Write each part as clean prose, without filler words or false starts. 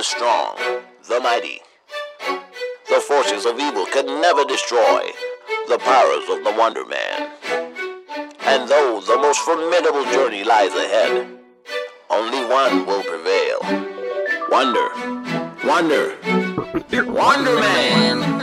the strong, the mighty. The forces of evil can never destroy the powers of the Wonder Man. And though the most formidable journey lies ahead, only one will prevail. Wonder. Wonder. Wonder Man.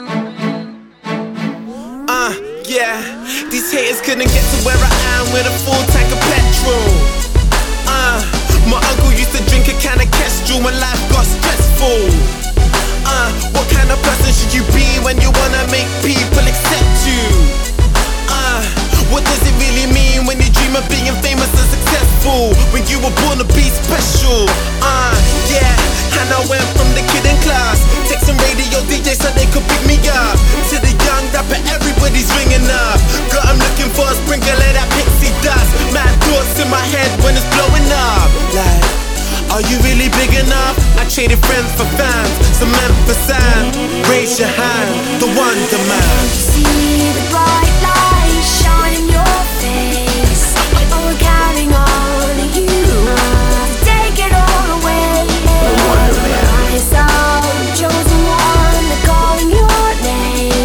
Yeah, these haters couldn't get to where I am with a full tank of petrol. My uncle used to drink a can of Kestrel when life got stressful. What kind of person should you be when you wanna make people accept you? What does it really mean when you dream of being famous and successful? When you were born to be special? Yeah, and I went from the kid in class, texting radio DJs so they could pick me up, to the young rapper everybody's ringing up. Got 'em looking for a sprinkle of that pixie dust. Mad thoughts in my head when it's blowing up. Like, are you really big enough? I traded friends for fans, some emphasize. Raise your hand, the Wonder Man. See the bright light shine in your face. Oh, we're counting on you to take it all away. The Wonder Man. Rise up, chosen one, they're calling your name.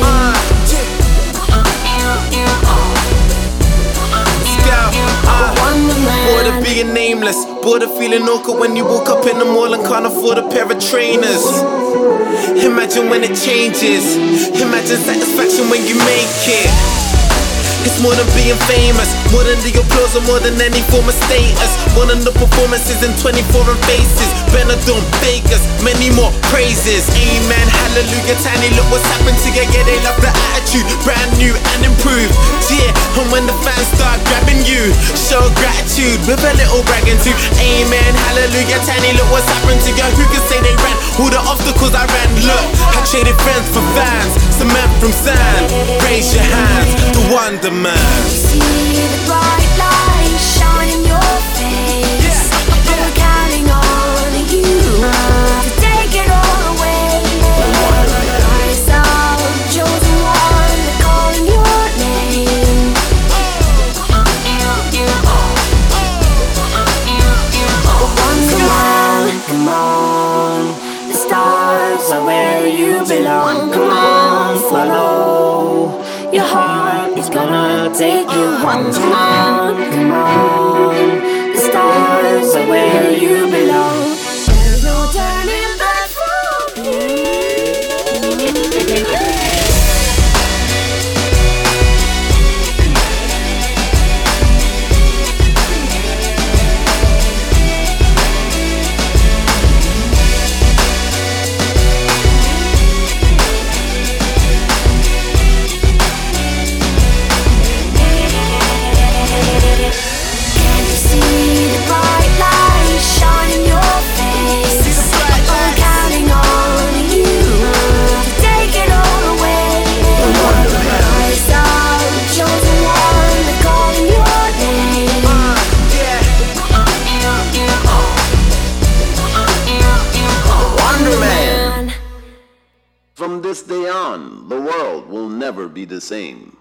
Scout, Wonder Man. bored of being nameless, bored of feeling awkward when you walk up in the mall and can't afford a pair of trainers. Imagine when it changes. Imagine satisfaction when you make it. It's more than being famous, more than the applause or more than any form of status. More than the performances in 24 and faces. Benidorm, Vegas, many more praises. Amen, hallelujah, tiny, look what's happened to you. Yeah, they love the attitude, brand new and improved. Yeah, and when the fans start grabbing you, show gratitude with a little bragging too. Amen, hallelujah, tiny, look what's happened to you. Who can say they ran all the obstacles I ran? Look, I traded friends for fans, some men from sand. Raise your hands, the Wonder Man. See the bright light shine in your face. We're counting on you to take it all away. Rise up, chosen one, they're calling your name. Wonder Man, come on. The stars are where you belong. Come on, follow your heart is gonna take you. Wonder Man, come on. The stars are where you belong. There's no turning back from you. From this day on, the world will never be the same.